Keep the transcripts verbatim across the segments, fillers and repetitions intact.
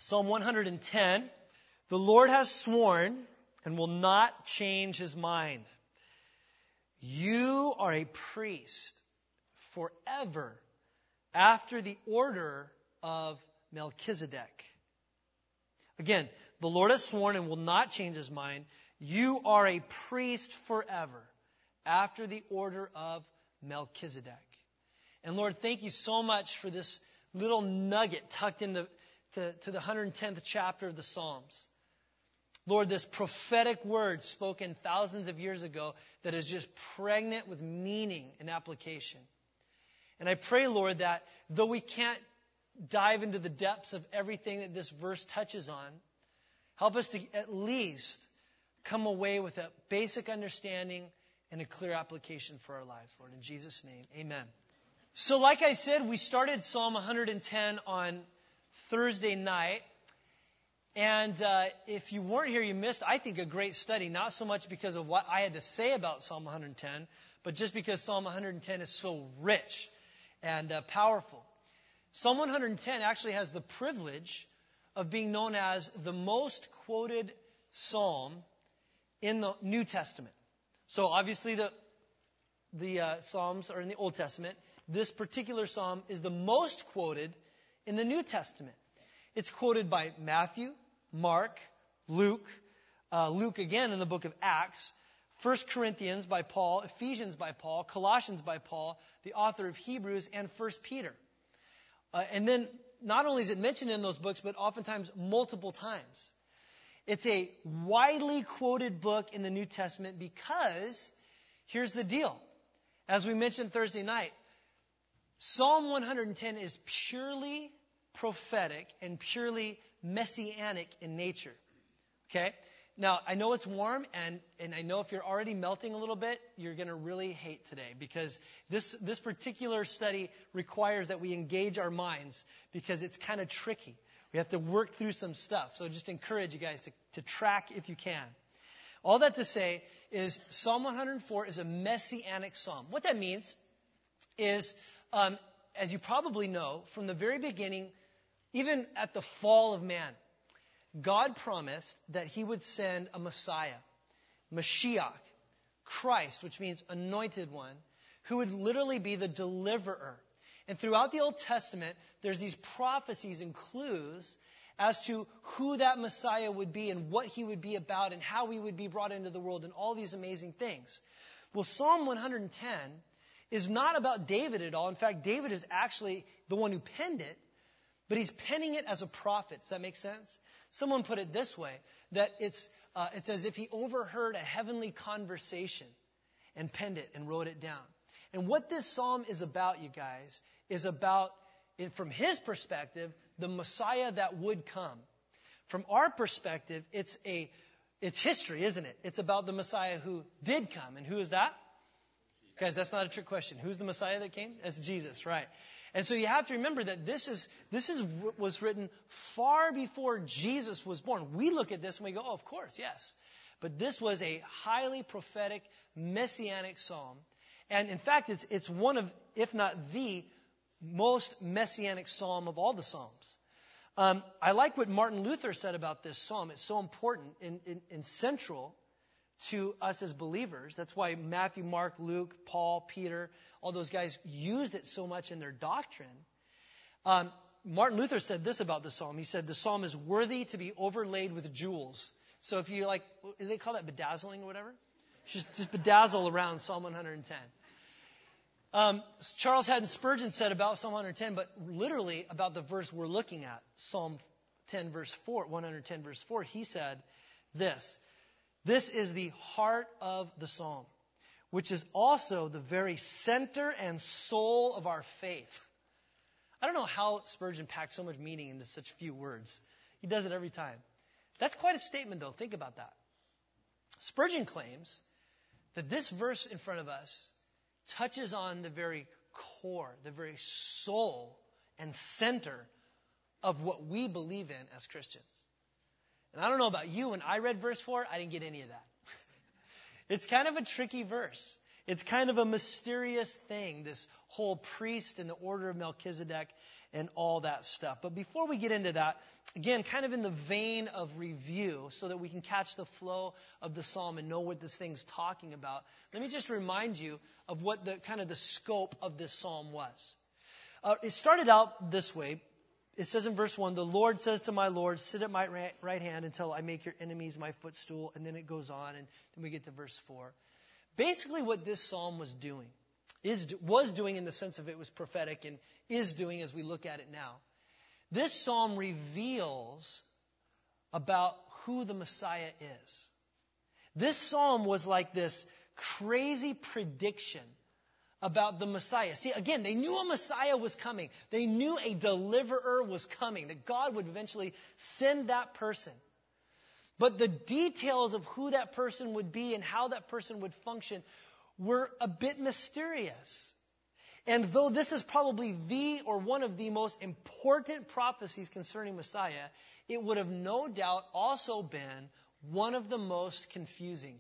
Psalm one hundred ten, the Lord has sworn and will not change his mind. You are a priest forever after the order of Melchizedek. Again, the Lord has sworn and will not change his mind. You are a priest forever after the order of Melchizedek. And Lord, thank you so much for this little nugget tucked into to, to the one hundred tenth chapter of the Psalms. Lord, this prophetic word spoken thousands of years ago that is just pregnant with meaning and application. And I pray, Lord, that though we can't dive into the depths of everything that this verse touches on, help us to at least come away with a basic understanding and a clear application for our lives, Lord. In Jesus' name, amen. So like I said, we started Psalm one hundred ten on Thursday night. And uh, if you weren't here, you missed, I think, a great study, not so much because of what I had to say about Psalm one hundred ten, but just because Psalm one hundred ten is so rich and uh, powerful. Psalm one hundred ten actually has the privilege of being known as the most quoted psalm in the New Testament. So obviously the, the uh, Psalms are in the Old Testament. This particular psalm is the most quoted in the New Testament. It's quoted by Matthew, Mark, Luke, uh, Luke again in the book of Acts, First Corinthians by Paul, Ephesians by Paul, Colossians by Paul, the author of Hebrews, and First Peter. Uh, and then not only is it mentioned in those books, but oftentimes multiple times. It's a widely quoted book in the New Testament because, here's the deal. As we mentioned Thursday night, Psalm one hundred ten is purely prophetic and purely messianic in nature. Okay? Now, I know it's warm, and, and I know if you're already melting a little bit, you're going to really hate today, because this, this particular study requires that we engage our minds, because it's kind of tricky. We have to work through some stuff. So just encourage you guys to, to track if you can. All that to say is Psalm one hundred four is a messianic psalm. What that means is, um, as you probably know, from the very beginning, even at the fall of man, God promised that he would send a Messiah, Mashiach, Christ, which means anointed one, who would literally be the deliverer. And throughout the Old Testament, there's these prophecies and clues as to who that Messiah would be and what he would be about and how he would be brought into the world and all these amazing things. Well, Psalm one hundred ten is not about David at all. In fact, David is actually the one who penned it, but he's penning it as a prophet. Does that make sense? Someone put it this way, that it's, uh, it's as if he overheard a heavenly conversation and penned it and wrote it down. And what this psalm is about, you guys, is about, from his perspective, the Messiah that would come. From our perspective, it's a, it's history, isn't it? It's about the Messiah who did come. And who is that? Guys, that's not a trick question. Who's the Messiah that came? That's Jesus, right. And so you have to remember that this is this is was written far before Jesus was born. We look at this and we go, oh, of course, yes. But this was a highly prophetic, messianic psalm. And in fact, it's it's one of, if not the most messianic psalm of all the psalms. Um, I like what Martin Luther said about this psalm. It's so important and, and, and central to us as believers. That's why Matthew, Mark, Luke, Paul, Peter, all those guys used it so much in their doctrine. Um, Martin Luther said this about the psalm. He said, the psalm is worthy to be overlaid with jewels. So if you like, do they call that bedazzling or whatever? Just, just bedazzle around Psalm one hundred ten. Um, Charles Haddon Spurgeon said about Psalm one hundred ten, but literally about the verse we're looking at, Psalm ten verse four, one hundred ten verse four, he said this, this is the heart of the psalm, which is also the very center and soul of our faith. I don't know how Spurgeon packed so much meaning into such few words. He does it every time. That's quite a statement, though. Think about that. Spurgeon claims that this verse in front of us touches on the very core, the very soul and center of what we believe in as Christians. And I don't know about you, when I read verse four, I didn't get any of that. It's kind of a tricky verse. It's kind of a mysterious thing, this whole priest in the order of Melchizedek and all that stuff. But before we get into that, again, kind of in the vein of review, so that we can catch the flow of the psalm and know what this thing's talking about, let me just remind you of what the kind of the scope of this psalm was. Uh, it started out this way. It says in verse one, the Lord says to my Lord, sit at my right hand until I make your enemies my footstool. And then it goes on, and then we get to verse four. Basically what this psalm was doing, is was doing in the sense of it was prophetic, and is doing as we look at it now. This psalm reveals about who the Messiah is. This psalm was like this crazy prediction about the Messiah. See, again, they knew a Messiah was coming. They knew a deliverer was coming, that God would eventually send that person. But the details of who that person would be and how that person would function were a bit mysterious. And though this is probably the or one of the most important prophecies concerning Messiah, it would have no doubt also been one of the most confusing.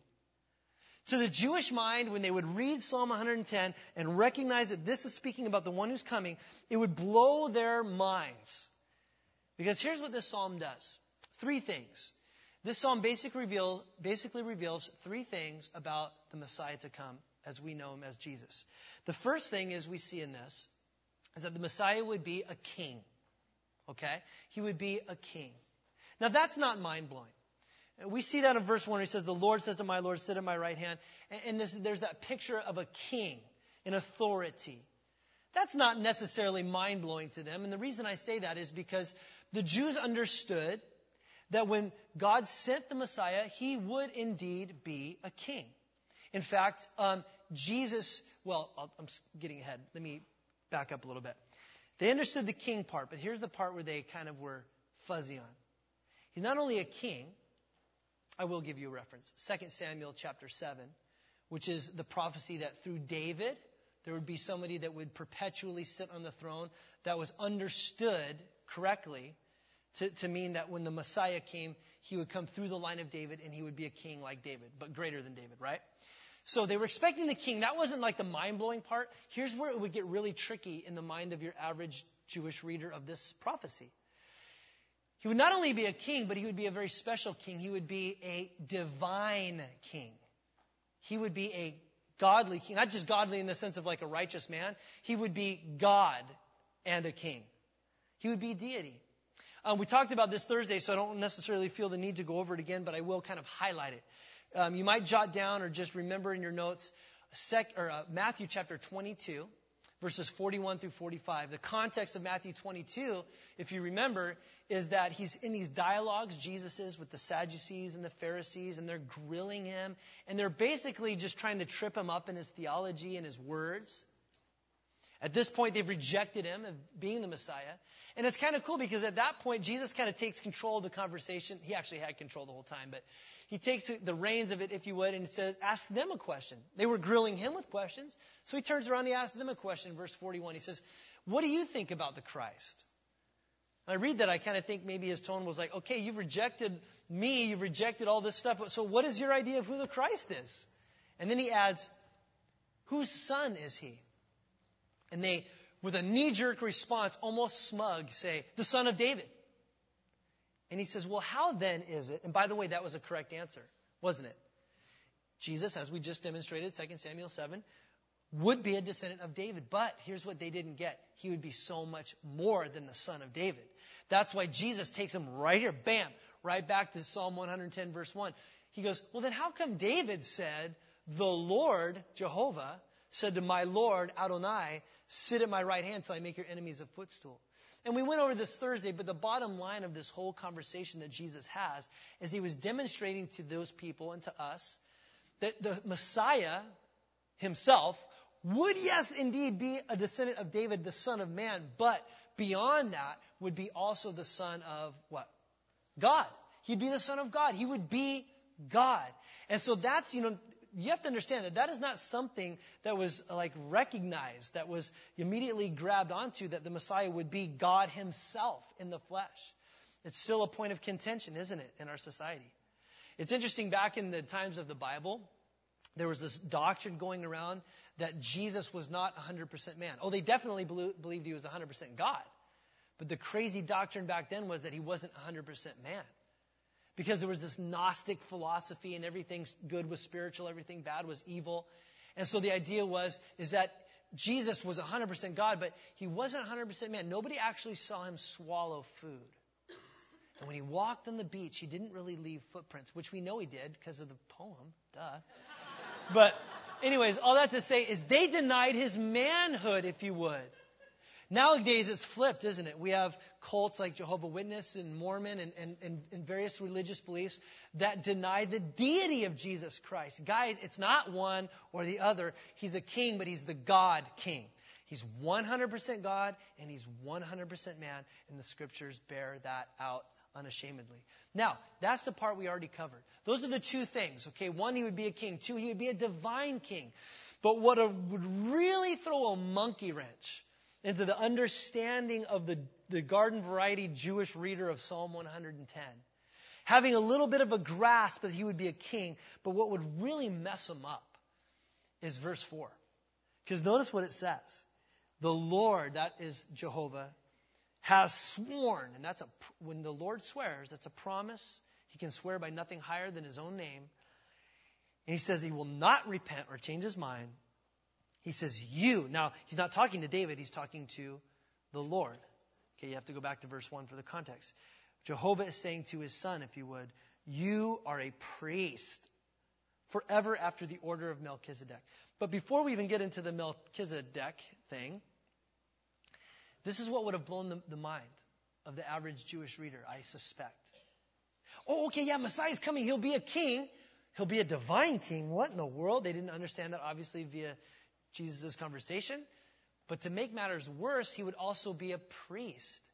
To the Jewish mind, when they would read Psalm one hundred ten and recognize that this is speaking about the one who's coming, it would blow their minds. Because here's what this psalm does. Three things. This psalm basically reveals, basically reveals three things about the Messiah to come as we know him as Jesus. The first thing is we see in this is that the Messiah would be a king. Okay? He would be a king. Now that's not mind-blowing. We see that in verse one. He says, the Lord says to my Lord, sit at my right hand. And this, there's that picture of a king, an authority. That's not necessarily mind-blowing to them. And the reason I say that is because the Jews understood that when God sent the Messiah, he would indeed be a king. In fact, um, Jesus, well, I'll, I'm getting ahead. Let me back up a little bit. They understood the king part, but here's the part where they kind of were fuzzy on. He's not only a king, I will give you a reference. Second Samuel chapter seven, which is the prophecy that through David, there would be somebody that would perpetually sit on the throne that was understood correctly to, to mean that when the Messiah came, he would come through the line of David and he would be a king like David, but greater than David, right? So they were expecting the king. That wasn't like the mind-blowing part. Here's where it would get really tricky in the mind of your average Jewish reader of this prophecy. He would not only be a king, but he would be a very special king. He would be a divine king. He would be a godly king. Not just godly in the sense of like a righteous man. He would be God and a king. He would be deity. Um, we talked about this Thursday, so I don't necessarily feel the need to go over it again, but I will kind of highlight it. Um, you might jot down or just remember in your notes sec, or, uh, Matthew chapter twenty-two. Verses forty-one through forty-five. The context of Matthew twenty-two, if you remember, is that he's in these dialogues, Jesus is, with the Sadducees and the Pharisees, and they're grilling him. And they're basically just trying to trip him up in his theology and his words. At this point, they've rejected him of being the Messiah. And it's kind of cool because at that point, Jesus kind of takes control of the conversation. He actually had control the whole time, but he takes the reins of it, if you would, and says, ask them a question. They were grilling him with questions. So he turns around and he asks them a question. Verse forty-one, he says, what do you think about the Christ? And I read that, I kind of think maybe his tone was like, okay, you've rejected me, you've rejected all this stuff, so what is your idea of who the Christ is? And then he adds, whose son is he? And they, with a knee-jerk response, almost smug, say, the son of David. And he says, well, how then is it? And by the way, that was a correct answer, wasn't it? Jesus, as we just demonstrated, Second Samuel seven, would be a descendant of David. But here's what they didn't get. He would be so much more than the son of David. That's why Jesus takes him right here, bam, right back to Psalm one hundred ten, verse one. He goes, well, then how come David said, the Lord, Jehovah, said to my Lord, Adonai, sit at my right hand till I make your enemies a footstool? And we went over this Thursday, but the bottom line of this whole conversation that Jesus has is he was demonstrating to those people and to us that the Messiah himself would, yes, indeed be a descendant of David, the son of man, but beyond that would be also the son of what? God. He'd be the son of God. He would be God. And so that's, you know, you have to understand that that is not something that was like recognized, that was immediately grabbed onto, that the Messiah would be God himself in the flesh. It's still a point of contention, isn't it, in our society? It's interesting, back in the times of the Bible, there was this doctrine going around that Jesus was not one hundred percent man. Oh, they definitely believed he was one hundred percent God. But the crazy doctrine back then was that he wasn't one hundred percent man. Because there was this Gnostic philosophy and everything good was spiritual, everything bad was evil. And so the idea was, is that Jesus was one hundred percent God, but he wasn't one hundred percent man. Nobody actually saw him swallow food. And when he walked on the beach, he didn't really leave footprints, which we know he did because of the poem, duh. But anyways, all that to say is they denied his manhood, if you would. Nowadays, it's flipped, isn't it? We have cults like Jehovah's Witness and Mormon and, and, and, and various religious beliefs that deny the deity of Jesus Christ. Guys, it's not one or the other. He's a king, but he's the God king. He's one hundred percent God and he's one hundred percent man, and the scriptures bear that out unashamedly. Now, that's the part we already covered. Those are the two things, okay? One, he would be a king. Two, he would be a divine king. But what a, would really throw a monkey wrench into the understanding of the, the garden variety Jewish reader of Psalm one hundred ten. Having a little bit of a grasp that he would be a king, but what would really mess him up is verse four. Because notice what it says. The Lord, that is Jehovah, has sworn, and that's a, when the Lord swears, that's a promise. He can swear by nothing higher than his own name. And he says he will not repent or change his mind. He says, you. Now, he's not talking to David. He's talking to the Lord. Okay, you have to go back to verse one for the context. Jehovah is saying to his son, if you would, you are a priest forever after the order of Melchizedek. But before we even get into the Melchizedek thing, this is what would have blown the, the mind of the average Jewish reader, I suspect. Oh, okay, yeah, Messiah's coming. He'll be a king. He'll be a divine king. What in the world? They didn't understand that, obviously, via Jesus' conversation. But to make matters worse, he would also be a priest.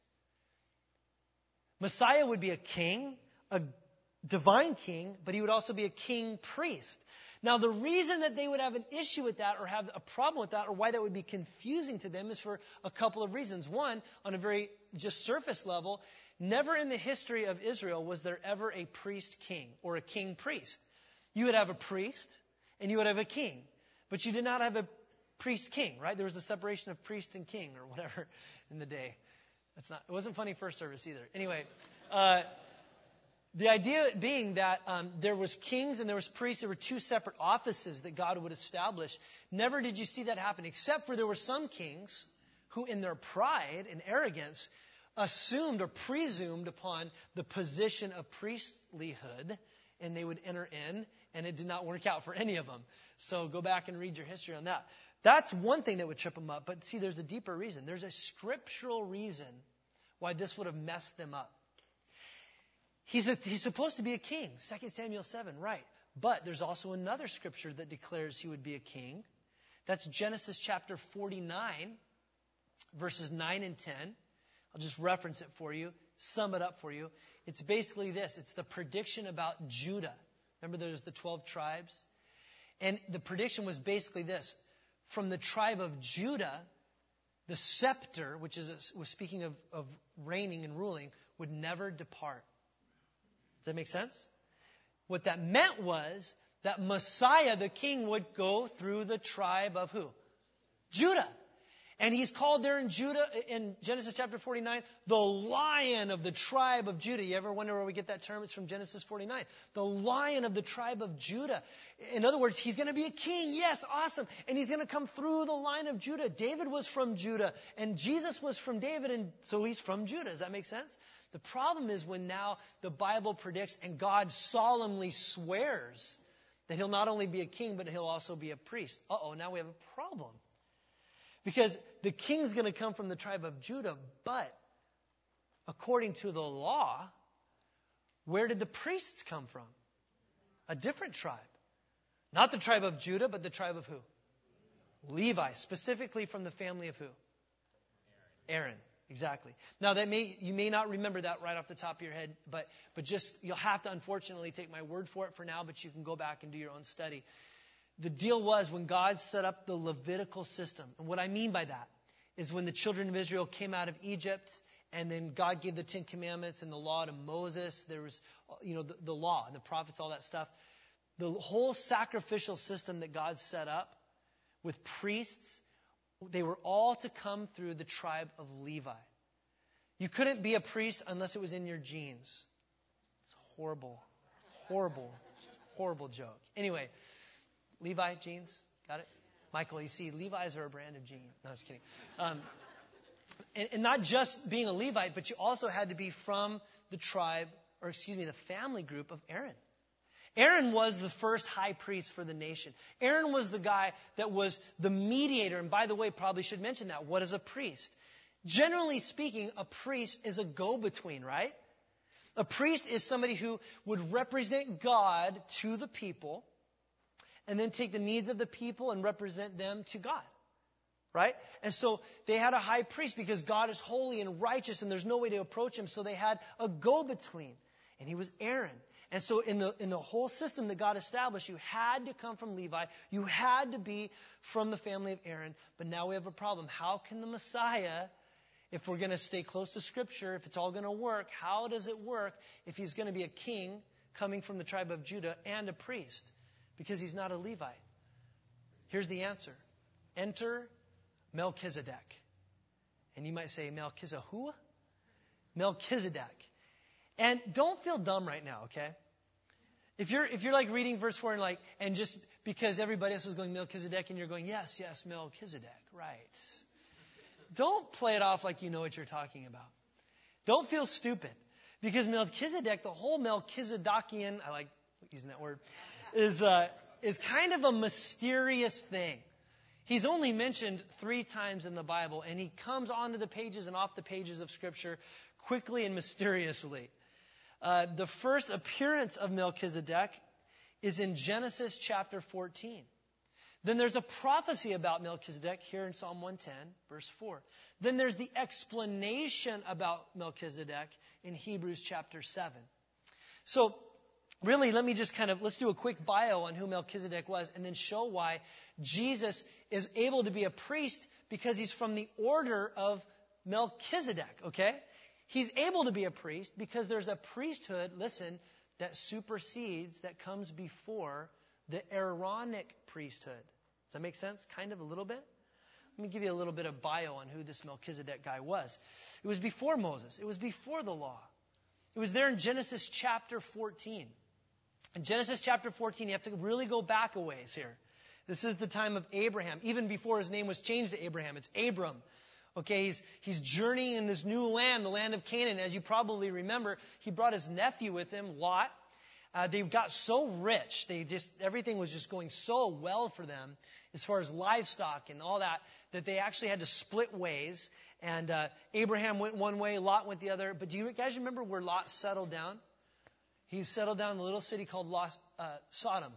Messiah would be a king, a divine king, but he would also be a king priest. Now, the reason that they would have an issue with that or have a problem with that or why that would be confusing to them is for a couple of reasons. One, on a very just surface level, never in the history of Israel was there ever a priest king or a king priest. You would have a priest and you would have a king, but you did not have a priest king, right? There was a separation of priest and king or whatever in the day. That's not, it wasn't funny first service either. Anyway, uh, the idea being that um, there was kings and there was priests. There were two separate offices that God would establish. Never did you see that happen, except for there were some kings who in their pride and arrogance assumed or presumed upon the position of priestlyhood, and they would enter in, and it did not work out for any of them. So go back and read your history on that. That's one thing that would trip them up. But see, there's a deeper reason. There's a scriptural reason why this would have messed them up. He's, a, he's supposed to be a king, Second Samuel seven, right. But there's also another scripture that declares he would be a king. That's Genesis chapter forty-nine, verses nine and ten. I'll just reference it for you, sum it up for you. It's basically this. It's the prediction about Judah. Remember there's the twelve tribes? And the prediction was basically this. From the tribe of Judah, the scepter, which is a, was speaking of, of reigning and ruling, would never depart. Does that make sense? What that meant was that Messiah, the king, would go through the tribe of who? Judah. And he's called there in Judah, in Genesis chapter forty-nine, the Lion of the tribe of Judah. You ever wonder where we get that term? It's from Genesis forty-nine. The Lion of the tribe of Judah. In other words, he's going to be a king. Yes, awesome. And he's going to come through the line of Judah. David was from Judah, and Jesus was from David, and so he's from Judah. Does that make sense? The problem is when now the Bible predicts and God solemnly swears that he'll not only be a king, but he'll also be a priest. Uh-oh, now we have a problem. Because the king's going to come from the tribe of Judah, but according to the law, where did the priests come from? A different tribe. Not the tribe of Judah, but the tribe of who? Levi, specifically from the family of who? Aaron. Aaron, exactly. Now that may you may not remember that right off the top of your head, but but just you'll have to unfortunately take my word for it for now, but you can go back and do your own study. The deal was when God set up the Levitical system. And what I mean by that is when the children of Israel came out of Egypt and then God gave the Ten Commandments and the law to Moses. There was, you know, the, the law and the prophets, all that stuff. The whole sacrificial system that God set up with priests, they were all to come through the tribe of Levi. You couldn't be a priest unless it was in your genes. It's horrible, horrible, horrible joke. Anyway, Levi genes, got it? Michael, you see, Levi's are a brand of jeans. No, just kidding. Um, and, and not just being a Levite, but you also had to be from the tribe, or excuse me, the family group of Aaron. Aaron was the first high priest for the nation. Aaron was the guy that was the mediator. And by the way, probably should mention that. What is a priest? Generally speaking, a priest is a go-between, right? A priest is somebody who would represent God to the people and then take the needs of the people and represent them to God, right? And so they had a high priest because God is holy and righteous and there's no way to approach him. So they had a go-between, and he was Aaron. And so in the in the whole system that God established, you had to come from Levi. You had to be from the family of Aaron. But now we have a problem. How can the Messiah, if we're going to stay close to Scripture, if it's all going to work, how does it work if he's going to be a king coming from the tribe of Judah and a priest? Because he's not a Levite. Here's the answer. Enter Melchizedek. And you might say, Melchizedek who? Melchizedek. And don't feel dumb right now, okay? If you're if you're like reading verse four and like and just because everybody else is going Melchizedek and you're going, yes, yes, Melchizedek, right. Don't play it off like you know what you're talking about. Don't feel stupid. Because Melchizedek, the whole Melchizedekian, I like using that word, is uh, is kind of a mysterious thing. He's only mentioned three times in the Bible, and he comes onto the pages and off the pages of Scripture quickly and mysteriously. Uh, the first appearance of Melchizedek is in Genesis chapter fourteen. Then there's a prophecy about Melchizedek here in Psalm one ten, verse four. Then there's the explanation about Melchizedek in Hebrews chapter seven. So, really, let me just kind of, let's do a quick bio on who Melchizedek was and then show why Jesus is able to be a priest because he's from the order of Melchizedek, okay? He's able to be a priest because there's a priesthood, listen, that supersedes, that comes before the Aaronic priesthood. Does that make sense? Kind of a little bit? Let me give you a little bit of bio on who this Melchizedek guy was. It was before Moses. It was before the law. It was there in Genesis chapter fourteen. In Genesis chapter fourteen, you have to really go back a ways here. This is the time of Abraham. Even before his name was changed to Abraham, it's Abram. Okay, he's, he's journeying in this new land, the land of Canaan. As you probably remember, he brought his nephew with him, Lot. Uh, they got so rich, they just everything was just going so well for them as far as livestock and all that, that they actually had to split ways. And uh, Abraham went one way, Lot went the other. But do you guys remember where Lot settled down? He settled down in a little city called Los, uh, Sodom.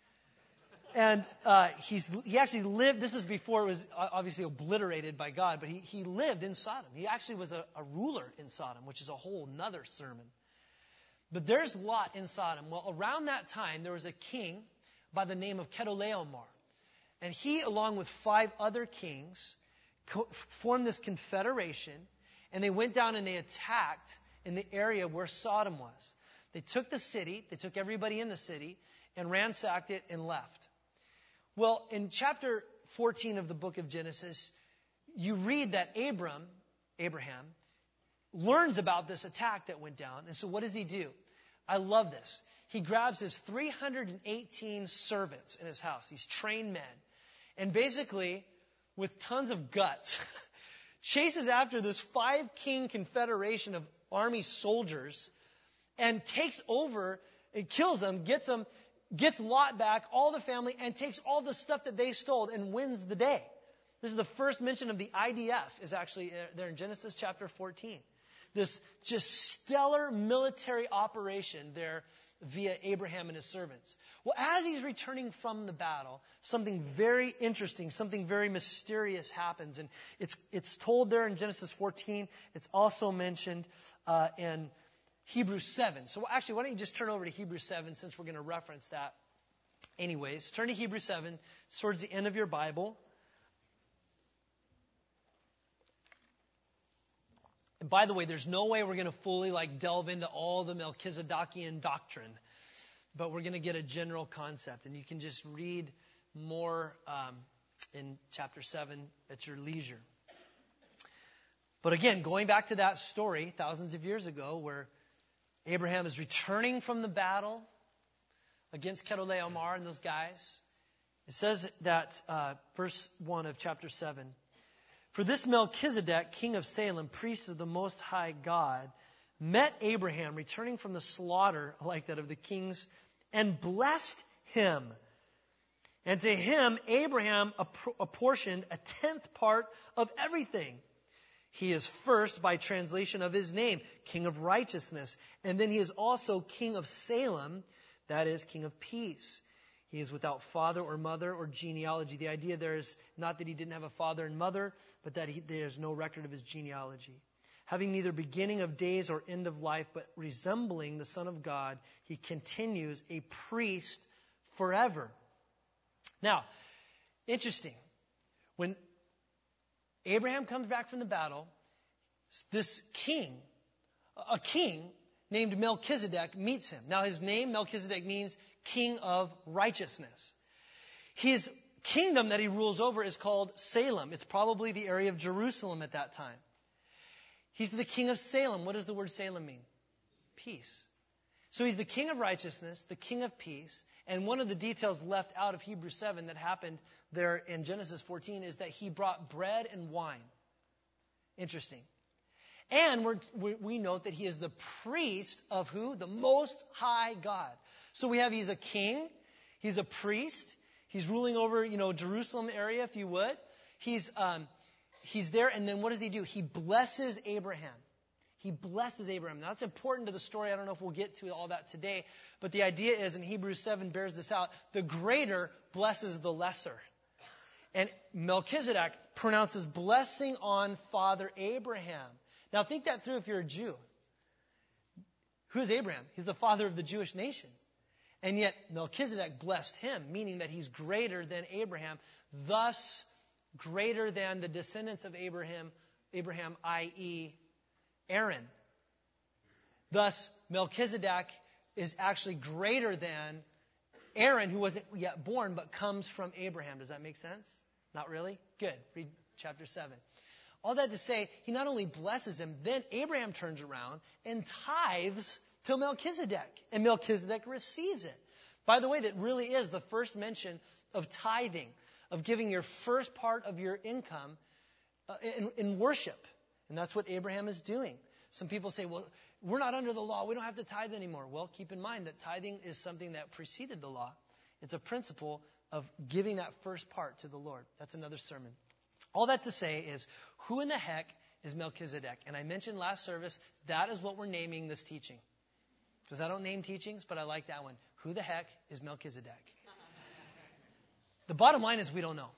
And uh, he's he actually lived, this is before it was obviously obliterated by God, but he, he lived in Sodom. He actually was a, a ruler in Sodom, which is a whole nother sermon. But there's Lot in Sodom. Well, around that time, there was a king by the name of Chedorlaomer. And he, along with five other kings, co- formed this confederation, and they went down and they attacked in the area where Sodom was. They took the city, they took everybody in the city, and ransacked it and left. Well, in chapter fourteen of the book of Genesis, you read that Abram, Abraham, learns about this attack that went down. And so what does he do? I love this. He grabs his three hundred eighteen servants in his house, these trained men, and basically, with tons of guts, chases after this five-king confederation of army soldiers and takes over and kills them, gets them, gets Lot back, all the family, and takes all the stuff that they stole and wins the day. This is the first mention of the I D F, is actually there in Genesis chapter fourteen. This just stellar military operation there via Abraham and his servants. Well, as he's returning from the battle, something very interesting, something very mysterious happens. And it's it's told there in Genesis fourteen. It's also mentioned uh, in Hebrews seven. So actually, why don't you just turn over to Hebrews seven, since we're going to reference that anyways. Turn to Hebrews seven. It's towards the end of your Bible. And by the way, there's no way we're going to fully like delve into all the Melchizedekian doctrine, but we're going to get a general concept, and you can just read more um, in chapter seven at your leisure. But again, going back to that story thousands of years ago where Abraham is returning from the battle against Kedorlaomer and those guys, it says that, uh, verse one of chapter seven, for this Melchizedek, king of Salem, priest of the Most High God, met Abraham returning from the slaughter, like that of the kings, and blessed him. And to him, Abraham apportioned a tenth part of everything. He is first, by translation of his name, King of Righteousness. And then he is also King of Salem, that is, King of Peace. He is without father or mother or genealogy. The idea there is not that he didn't have a father and mother, but that he, there's no record of his genealogy. Having neither beginning of days or end of life, but resembling the Son of God, he continues a priest forever. Now, interesting. When Abraham comes back from the battle, this king, a king named Melchizedek, meets him. Now, his name, Melchizedek, means king of righteousness. His kingdom that he rules over is called Salem. It's probably the area of Jerusalem at that time. He's the king of Salem. What does the word Salem mean? Peace. So he's the king of righteousness, the king of peace. And one of the details left out of Hebrews seven that happened there in Genesis fourteen is that he brought bread and wine. Interesting. And we're, we, we note that he is the priest of who? The Most High God. So we have, he's a king, he's a priest, he's ruling over, you know, Jerusalem area, if you would. He's, um, he's there, and then what does he do? He blesses Abraham. He blesses Abraham. Now, that's important to the story. I don't know if we'll get to all that today, but the idea is, and Hebrews seven bears this out, the greater blesses the lesser. And Melchizedek pronounces blessing on Father Abraham. Now, think that through if you're a Jew. Who is Abraham? He's the father of the Jewish nation. And yet Melchizedek blessed him, meaning that he's greater than Abraham, thus greater than the descendants of Abraham, Abraham, that is. Aaron. Thus, Melchizedek is actually greater than Aaron, who wasn't yet born, but comes from Abraham. Does that make sense? Not really? Good. Read chapter seven. All that to say, he not only blesses him, then Abraham turns around and tithes to Melchizedek. And Melchizedek receives it. By the way, that really is the first mention of tithing, of giving your first part of your income uh, in, in worship. And that's what Abraham is doing. Some people say, well, we're not under the law. We don't have to tithe anymore. Well, keep in mind that tithing is something that preceded the law. It's a principle of giving that first part to the Lord. That's another sermon. All that to say is, who in the heck is Melchizedek? And I mentioned last service, that is what we're naming this teaching. Because I don't name teachings, but I like that one. Who the heck is Melchizedek? The bottom line is we don't know.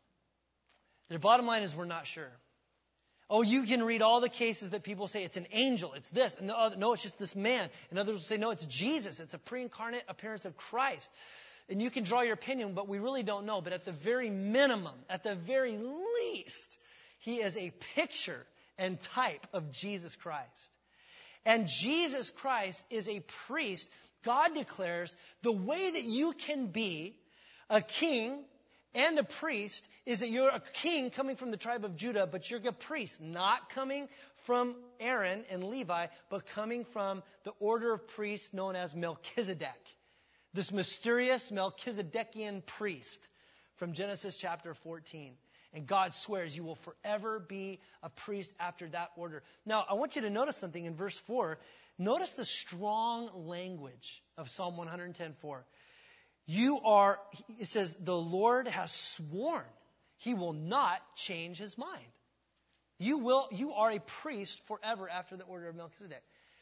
The bottom line is we're not sure. Oh, you can read all the cases that people say it's an angel, it's this, and the other, no, it's just this man. And others will say, no, it's Jesus, it's a pre-incarnate appearance of Christ. And you can draw your opinion, but we really don't know. But at the very minimum, at the very least, he is a picture and type of Jesus Christ. And Jesus Christ is a priest. God declares the way that you can be a king and a priest is that you're a king coming from the tribe of Judah, but you're a priest, not coming from Aaron and Levi, but coming from the order of priests known as Melchizedek. This mysterious Melchizedekian priest from Genesis chapter fourteen. And God swears you will forever be a priest after that order. Now, I want you to notice something in verse four. Notice the strong language of Psalm one ten four. You are, it says, the Lord has sworn he will not change his mind. You will, you are a priest forever after the order of Melchizedek.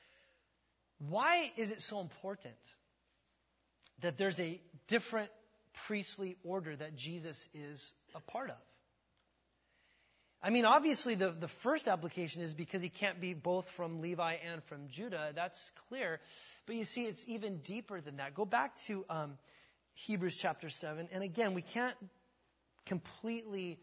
Why is it so important that there's a different priestly order that Jesus is a part of? I mean, obviously, the, the first application is because he can't be both from Levi and from Judah. That's clear. But you see, it's even deeper than that. Go back to um, Hebrews chapter seven. And again, we can't completely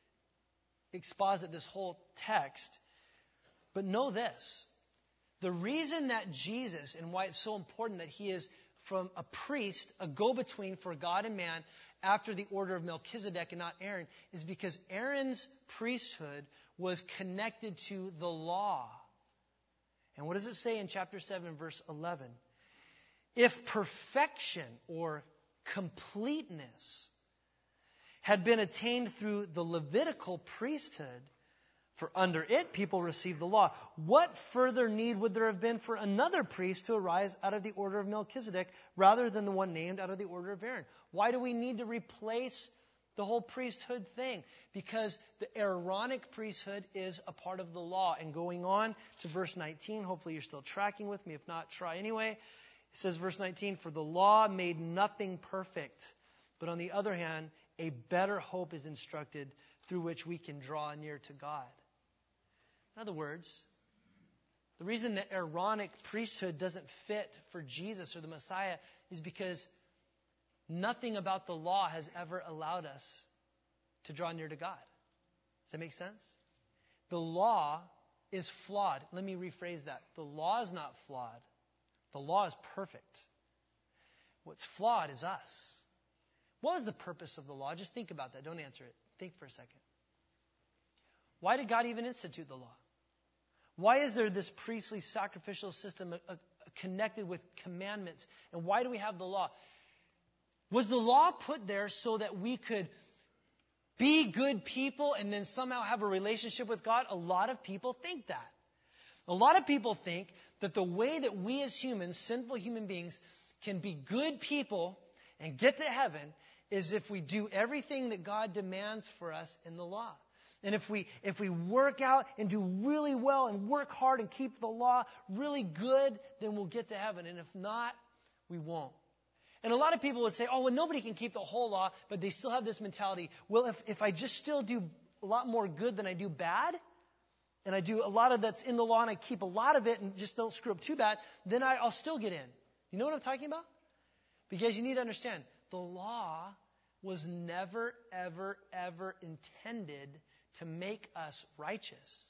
exposit this whole text. But know this. The reason that Jesus, and why it's so important that he is from a priest, a go-between for God and man, after the order of Melchizedek and not Aaron is because Aaron's priesthood was connected to the law. And what does it say in chapter seven, verse eleven? If perfection or completeness had been attained through the Levitical priesthood, for under it people received the law, what further need would there have been for another priest to arise out of the order of Melchizedek rather than the one named out of the order of Aaron? Why do we need to replace the whole priesthood thing? Because the Aaronic priesthood is a part of the law. And going on to verse nineteen, hopefully you're still tracking with me. If not, try anyway. It says, verse nineteen, for the law made nothing perfect, but on the other hand, a better hope is instructed through which we can draw near to God. In other words, the reason the Aaronic priesthood doesn't fit for Jesus or the Messiah is because nothing about the law has ever allowed us to draw near to God. Does that make sense? The law is flawed. Let me rephrase that. The law is not flawed. The law is perfect. What's flawed is us. What was the purpose of the law? Just think about that. Don't answer it. Think for a second. Why did God even institute the law? Why is there this priestly sacrificial system uh, uh, connected with commandments? And why do we have the law? Was the law put there so that we could be good people and then somehow have a relationship with God? A lot of people think that. A lot of people think that the way that we as humans, sinful human beings, can be good people and get to heaven is if we do everything that God demands for us in the law. And if we if we work out and do really well and work hard and keep the law really good, then we'll get to heaven. And if not, we won't. And a lot of people would say, oh, well, nobody can keep the whole law, but they still have this mentality. Well, if, if I just still do a lot more good than I do bad, and I do a lot of that's in the law and I keep a lot of it and just don't screw up too bad, then I, I'll still get in. You know what I'm talking about? Because you need to understand, the law was never, ever, ever intended to make us righteous.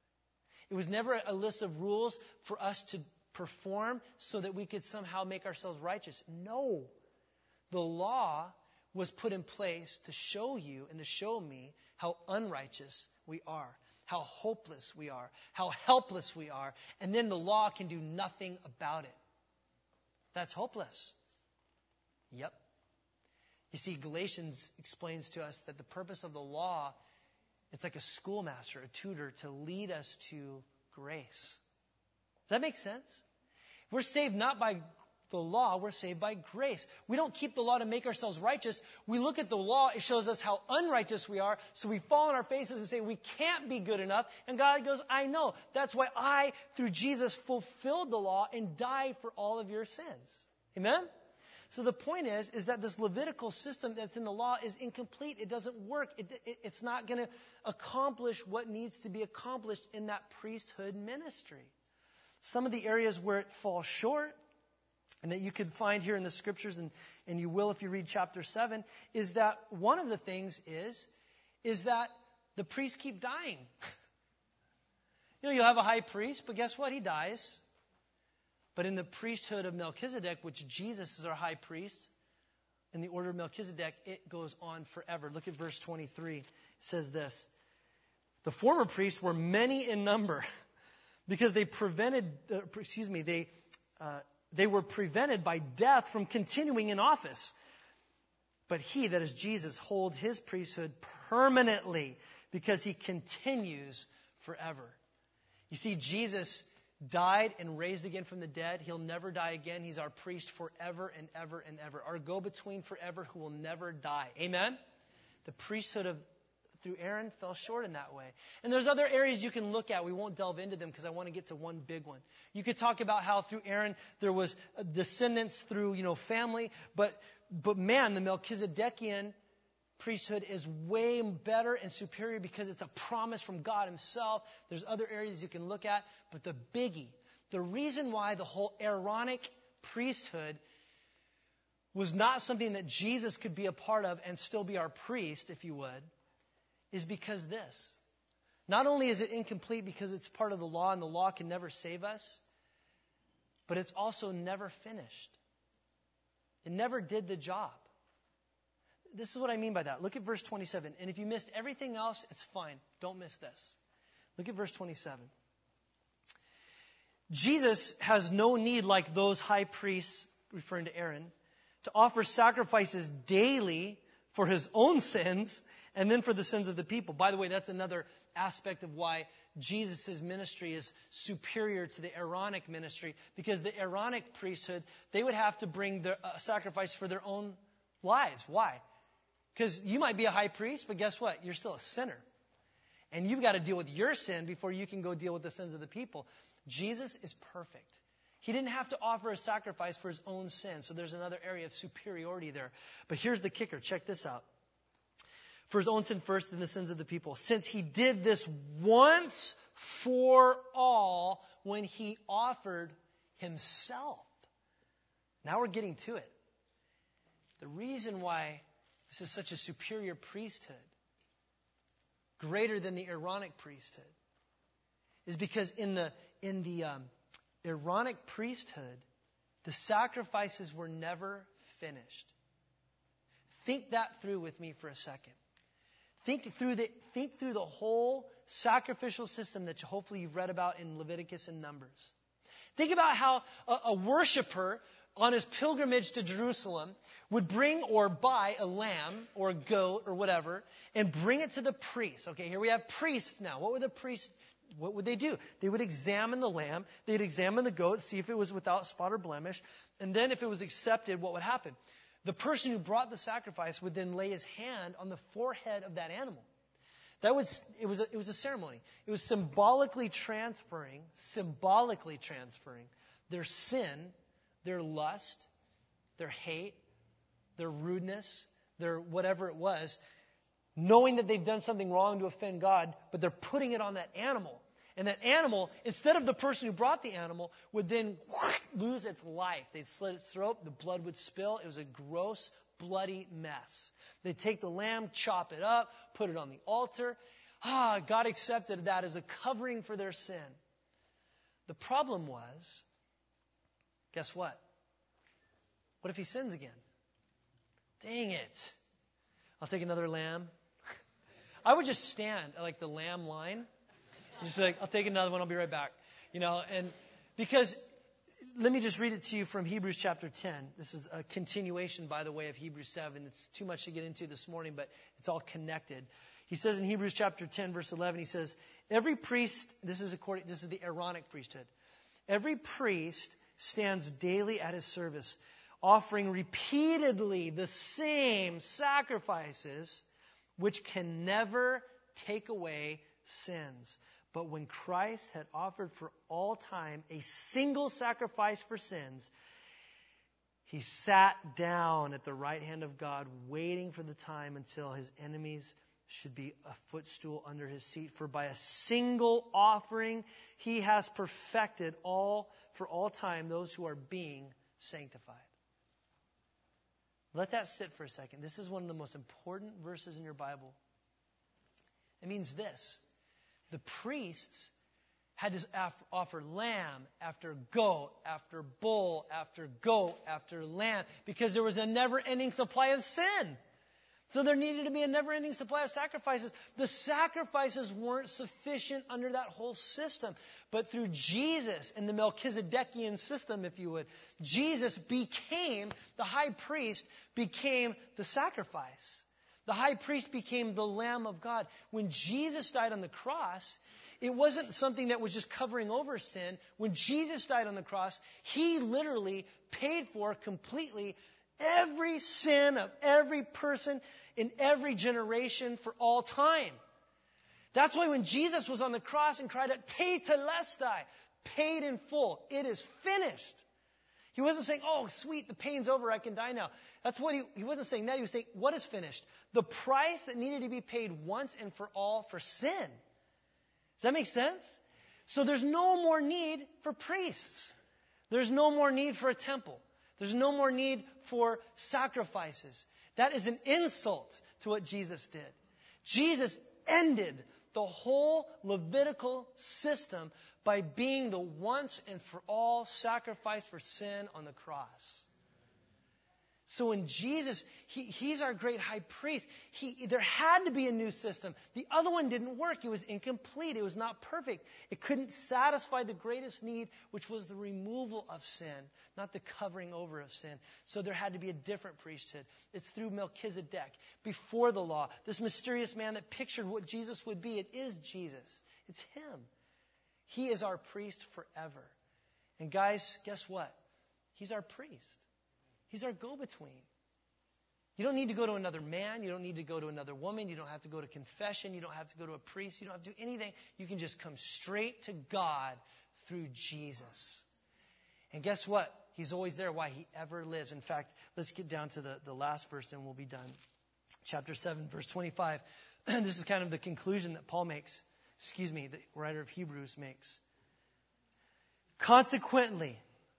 It was never a list of rules for us to perform so that we could somehow make ourselves righteous. No. The law was put in place to show you and to show me how unrighteous we are, how hopeless we are, how helpless we are, and then the law can do nothing about it. That's hopeless. Yep. You see, Galatians explains to us that the purpose of the law, it's like a schoolmaster, a tutor, to lead us to grace. Does that make sense? We're saved not by the law, we're saved by grace. We don't keep the law to make ourselves righteous. We look at the law, it shows us how unrighteous we are, so we fall on our faces and say, we can't be good enough. And God goes, I know. That's why I, through Jesus, fulfilled the law and died for all of your sins. Amen? So the point is, is that this Levitical system that's in the law is incomplete. It doesn't work. It, it, it's not going to accomplish what needs to be accomplished in that priesthood ministry. Some of the areas where it falls short, and that you could find here in the scriptures, and, and you will if you read chapter seven, is that one of the things is, is that the priests keep dying. You know, you'll have a high priest, but guess what? He dies. But in the priesthood of Melchizedek, which Jesus is our high priest, in the order of Melchizedek, it goes on forever. Look at verse twenty-three. It says this: the former priests were many in number because they prevented, uh, excuse me, they, uh, they were prevented by death from continuing in office. But he, that is Jesus, holds his priesthood permanently because he continues forever. You see, Jesus died and raised again from the dead. He'll never die again. He's our priest forever and ever and ever. Our go-between forever who will never die. Amen? The priesthood of through Aaron fell short in that way. And there's other areas you can look at. We won't delve into them because I want to get to one big one. You could talk about how through Aaron there was descendants through, you know, family. But, but man, the Melchizedekian priesthood is way better and superior because it's a promise from God himself. There's other areas you can look at, but the biggie, the reason why the whole Aaronic priesthood was not something that Jesus could be a part of and still be our priest, if you would, is because this. Not only is it incomplete because it's part of the law and the law can never save us, but it's also never finished. It never did the job. this is what I mean by that. Look at verse twenty-seven. And if you missed everything else, it's fine. Don't miss this. Look at verse twenty-seven. Jesus has no need, like those high priests, referring to Aaron, to offer sacrifices daily for his own sins and then for the sins of the people. By the way, that's another aspect of why Jesus' ministry is superior to the Aaronic ministry, because the Aaronic priesthood, they would have to bring their uh, sacrifice for their own lives. Why? Because you might be a high priest, but guess what? You're still a sinner. And you've got to deal with your sin before you can go deal with the sins of the people. Jesus is perfect. He didn't have to offer a sacrifice for his own sin. So there's another area of superiority there. But here's the kicker. Check this out. For his own sin first, and the sins of the people. Since he did this once for all when he offered himself. Now we're getting to it. The reason why this is such a superior priesthood, greater than the Aaronic priesthood, is because in the in the um, Aaronic priesthood, the sacrifices were never finished. Think that through with me for a second. Think through the think through the whole sacrificial system that you, hopefully you've read about in Leviticus and Numbers. Think about how a, a worshiper on his pilgrimage to Jerusalem would bring or buy a lamb or a goat or whatever and bring it to the priest. Okay, here we have priests now. What would the priests What would they do? They would examine the lamb. They'd examine the goat, see if it was without spot or blemish. And then if it was accepted, what would happen? The person who brought the sacrifice would then lay his hand on the forehead of that animal. That was, it was a, it was a ceremony. It was symbolically transferring, symbolically transferring their sin, their lust, their hate, their rudeness, their whatever it was, knowing that they've done something wrong to offend God, but they're putting it on that animal. And that animal, instead of the person who brought the animal, would then lose its life. They'd slit its throat, the blood would spill. It was a gross, bloody mess. They'd take the lamb, chop it up, put it on the altar. Ah, God accepted that as a covering for their sin. The problem was, guess what? What if he sins again? Dang it. I'll take another lamb. I would just stand at like the lamb line and just be like, I'll take another one. I'll be right back. You know, and because let me just read it to you from Hebrews chapter ten. This is a continuation, by the way, of Hebrews seven. It's too much to get into this morning, but it's all connected. He says in Hebrews chapter ten, verse eleven, he says, every priest, this is according, this is the Aaronic priesthood. Every priest stands daily at his service, offering repeatedly the same sacrifices, which can never take away sins. But when Christ had offered for all time a single sacrifice for sins, he sat down at the right hand of God, waiting for the time until his enemies should be a footstool under his seat. For by a single offering, he has perfected all for all time those who are being sanctified. Let that sit for a second. This is one of the most important verses in your Bible. It means this. The priests had to offer lamb after goat, after bull, after goat, after lamb, because there was a never-ending supply of sin. So there needed to be a never-ending supply of sacrifices. The sacrifices weren't sufficient under that whole system. But through Jesus and the Melchizedekian system, if you would, Jesus became, the high priest became the sacrifice. The high priest became the Lamb of God. When Jesus died on the cross, it wasn't something that was just covering over sin. When Jesus died on the cross, he literally paid for completely every sin of every person in every generation for all time. That's why when Jesus was on the cross and cried out, Tetelestai, paid in full, it is finished. He wasn't saying, oh, sweet, the pain's over, I can die now. That's what he, he wasn't saying that. He was saying, what is finished? The price that needed to be paid once and for all for sin. Does that make sense? So there's no more need for priests. There's no more need for a temple. There's no more need for sacrifices. That is an insult to what Jesus did. Jesus ended the whole Levitical system by being the once and for all sacrifice for sin on the cross. So when Jesus, he, he's our great high priest, he, there had to be a new system. The other one didn't work. It was incomplete. It was not perfect. It couldn't satisfy the greatest need, which was the removal of sin, not the covering over of sin. So there had to be a different priesthood. It's through Melchizedek, before the law. This mysterious man that pictured what Jesus would be. It is Jesus. It's him. He is our priest forever. And guys, guess what? He's our priest. He's our go-between. You don't need to go to another man. You don't need to go to another woman. You don't have to go to confession. You don't have to go to a priest. You don't have to do anything. You can just come straight to God through Jesus. And guess what? He's always there. Why? He ever lives. In fact, let's get down to the, the last verse and we'll be done. Chapter seven, verse twenty-five. This is kind of the conclusion that Paul makes. Excuse me, the writer of Hebrews makes. Consequently,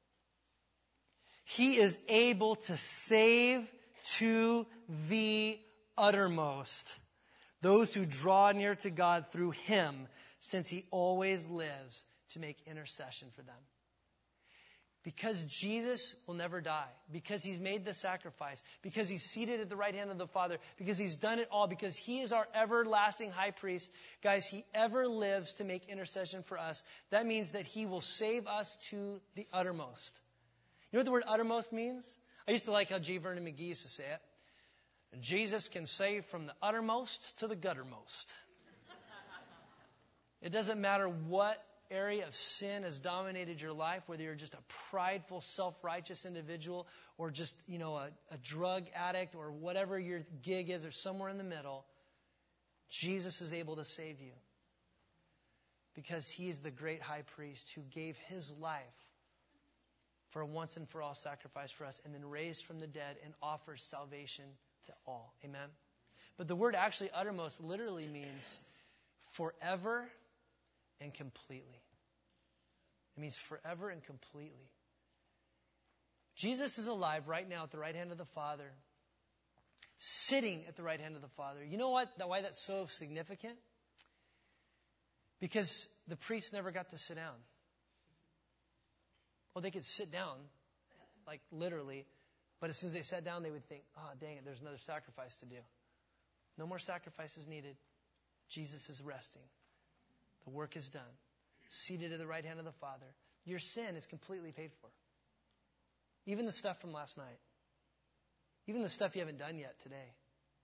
He is able to save to the uttermost those who draw near to God through Him, since He always lives to make intercession for them. Because Jesus will never die, because He's made the sacrifice, because He's seated at the right hand of the Father, because He's done it all, because He is our everlasting high priest. Guys, He ever lives to make intercession for us. That means that He will save us to the uttermost. You know what the word uttermost means? I used to like how J. Vernon McGee used to say it. Jesus can save from the uttermost to the guttermost. It doesn't matter what area of sin has dominated your life, whether you're just a prideful, self-righteous individual or just, you know, a, a drug addict or whatever your gig is or somewhere in the middle, Jesus is able to save you. Because He is the great high priest who gave His life for a once and for all sacrifice for us, and then raised from the dead and offers salvation to all. Amen? But the word actually uttermost literally means forever and completely. It means forever and completely. Jesus is alive right now at the right hand of the Father, sitting at the right hand of the Father. You know what? Why that's so significant? Because the priests never got to sit down. Well, they could sit down, like literally, but as soon as they sat down, they would think, oh, dang it, there's another sacrifice to do. No more sacrifices needed. Jesus is resting. The work is done. Seated at the right hand of the Father. Your sin is completely paid for. Even the stuff from last night. Even the stuff you haven't done yet today.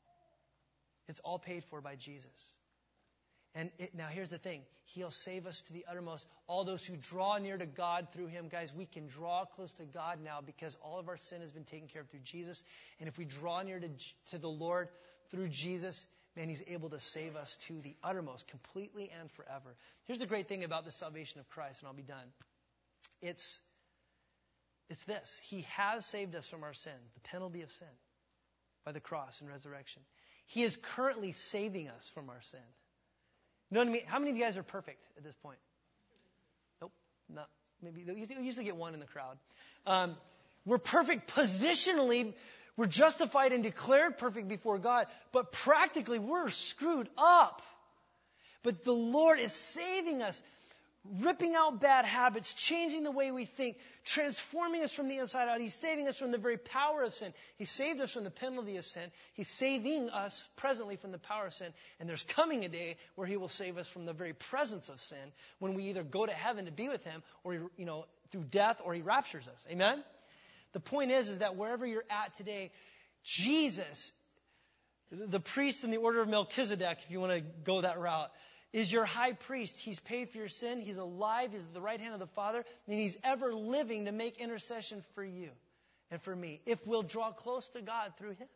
It's all paid for by Jesus. And it, now here's the thing. He'll save us to the uttermost. All those who draw near to God through Him. Guys, we can draw close to God now because all of our sin has been taken care of through Jesus. And if we draw near to, to the Lord through Jesus, man, He's able to save us to the uttermost, completely and forever. Here's the great thing about the salvation of Christ, and I'll be done. It's, it's this. He has saved us from our sin, the penalty of sin, by the cross and resurrection. He is currently saving us from our sin. You know what I mean? How many of you guys are perfect at this point? Nope, not maybe. You usually get one in the crowd. Um, we're perfect positionally. We're justified and declared perfect before God, but practically we're screwed up. But the Lord is saving us, ripping out bad habits, changing the way we think, transforming us from the inside out. He's saving us from the very power of sin. He saved us from the penalty of sin. He's saving us presently from the power of sin. And there's coming a day where He will save us from the very presence of sin when we either go to heaven to be with Him or, you know, through death, or He raptures us. Amen? The point is, is that wherever you're at today, Jesus, the priest in the order of Melchizedek, if you want to go that route, is your high priest. He's paid for your sin. He's alive. He's at the right hand of the Father. And He's ever living to make intercession for you and for me, if we'll draw close to God through Him.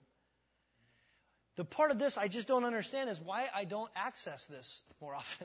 The part of this I just don't understand is why I don't access this more often.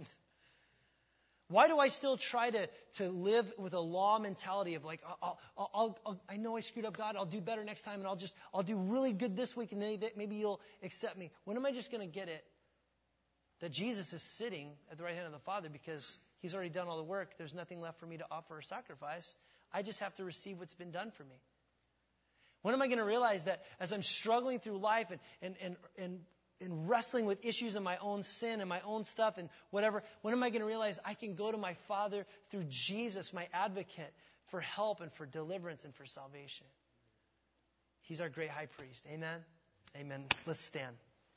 Why do I still try to, to live with a law mentality of like, I'll, I'll, I'll, I'll, I know I screwed up, God, I'll do better next time, and I'll just, I'll do really good this week, and then maybe You'll accept me. When am I just going to get it that Jesus is sitting at the right hand of the Father because He's already done all the work? There's nothing left for me to offer or sacrifice. I just have to receive what's been done for me. When am I going to realize that as I'm struggling through life and, and, and, and and wrestling with issues of my own sin and my own stuff and whatever, when am I going to realize I can go to my Father through Jesus, my advocate, for help and for deliverance and for salvation? He's our great high priest. Amen? Amen. Let's stand.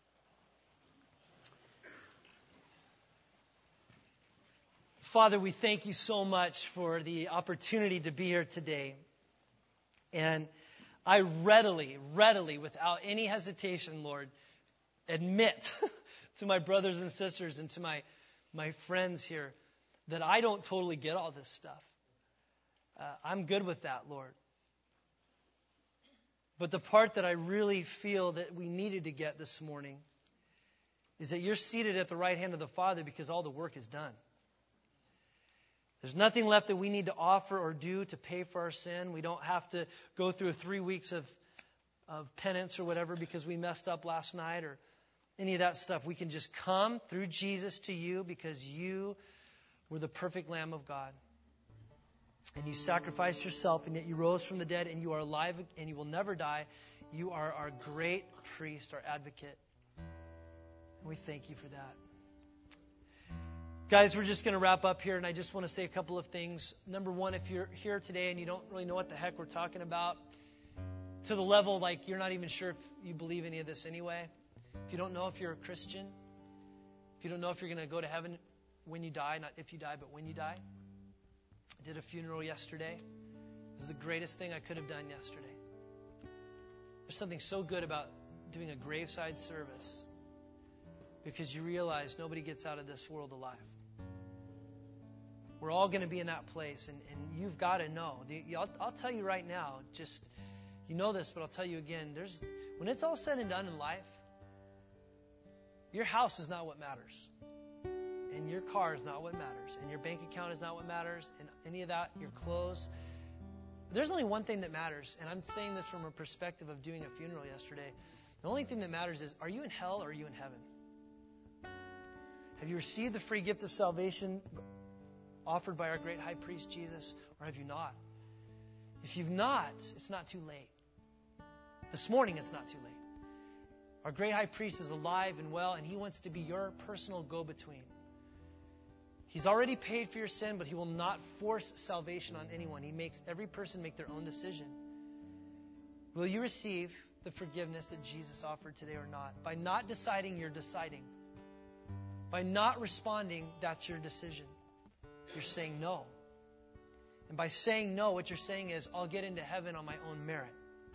Father, we thank you so much for the opportunity to be here today. And I readily, readily, without any hesitation, Lord, admit to my brothers and sisters and to my, my friends here that I don't totally get all this stuff. Uh, I'm good with that, Lord. But the part that I really feel that we needed to get this morning is that you're seated at the right hand of the Father because all the work is done. There's nothing left that we need to offer or do to pay for our sin. We don't have to go through three weeks of, of penance or whatever because we messed up last night or any of that stuff. We can just come through Jesus to you because you were the perfect Lamb of God. And you sacrificed yourself, and yet you rose from the dead, and you are alive, and you will never die. You are our great priest, our advocate. And we thank you for that. Guys, we're just going to wrap up here, and I just want to say a couple of things. Number one, if you're here today and you don't really know what the heck we're talking about, to the level like you're not even sure if you believe any of this anyway, if you don't know if you're a Christian, if you don't know if you're going to go to heaven when you die, not if you die, but when you die. I did a funeral yesterday. It was the greatest thing I could have done yesterday. There's something so good about doing a graveside service because you realize nobody gets out of this world alive. We're all going to be in that place, and, and you've got to know. The, I'll, I'll tell you right now, just, you know this, but I'll tell you again, there's when it's all said and done in life, your house is not what matters. And your car is not what matters. And your bank account is not what matters. And any of that, your clothes. There's only one thing that matters, and I'm saying this from a perspective of doing a funeral yesterday. The only thing that matters is, are you in hell or are you in heaven? Have you received the free gift of salvation offered by our great high priest Jesus, or have you not? If you've not, it's not too late. This morning, it's not too late. Our great high priest is alive and well, and he wants to be your personal go-between. He's already paid for your sin, but he will not force salvation on anyone. He makes every person make their own decision. Will you receive the forgiveness that Jesus offered today or not? By not deciding, you're deciding. By not responding, that's your decision. You're saying no. And by saying no, what you're saying is, I'll get into heaven on my own merit.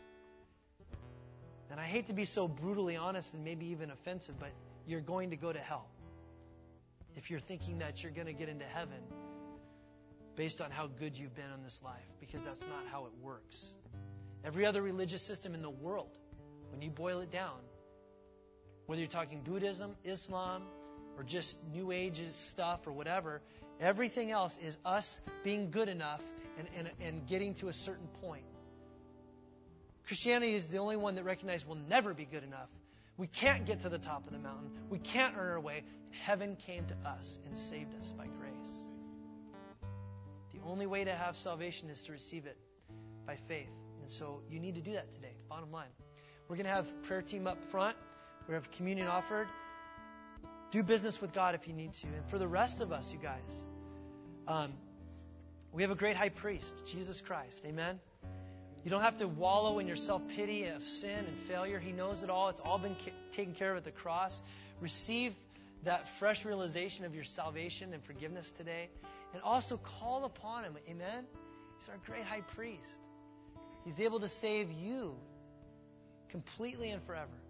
And I hate to be so brutally honest and maybe even offensive, but you're going to go to hell if you're thinking that you're going to get into heaven based on how good you've been in this life, because that's not how it works. Every other religious system in the world, when you boil it down, whether you're talking Buddhism, Islam, or just New Age stuff or whatever, everything else is us being good enough and, and, and getting to a certain point. Christianity is the only one that recognizes we'll never be good enough. We can't get to the top of the mountain. We can't earn our way. Heaven came to us and saved us by grace. The only way to have salvation is to receive it by faith. And so you need to do that today, bottom line. We're going to have prayer team up front. We have communion offered. Do business with God if you need to. And for the rest of us, you guys, um, we have a great high priest, Jesus Christ. Amen? You don't have to wallow in your self-pity of sin and failure. He knows it all. It's all been ca- taken care of at the cross. Receive that fresh realization of your salvation and forgiveness today. And also call upon him. Amen? He's our great high priest. He's able to save you completely and forever.